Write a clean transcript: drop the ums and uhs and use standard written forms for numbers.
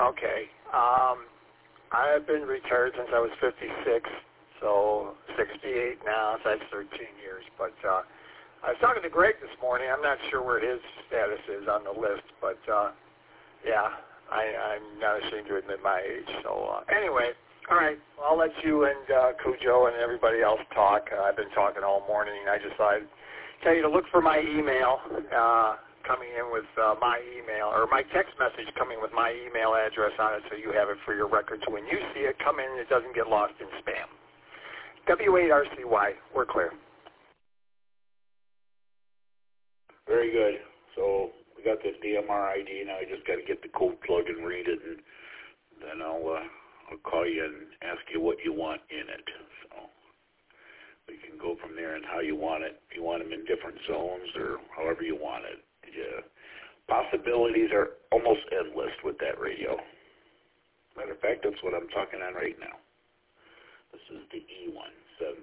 Okay. I have been retired since I was 56, so 68 now, so that's 13 years. But I was talking to Greg this morning. I'm not sure where his status is on the list, but yeah, I'm not ashamed to admit my age. So anyway, all right, well, I'll let you and Cujo and everybody else talk. I've been talking all morning. I just thought I'd tell you to look for my email coming in with my email, or my text message coming with my email address on it, so you have it for your records. When you see it come in, it doesn't get lost in spam. W8RCY, we're clear. Very good. So we got the DMR ID now. I just got to get the code plug and read it, and then I'll call you and ask you what you want in it. So we can go from there and how you want it. If you want them in different zones or however you want it. Yeah. Possibilities are almost endless with that radio. Matter of fact, that's what I'm talking on right now. This is the E17.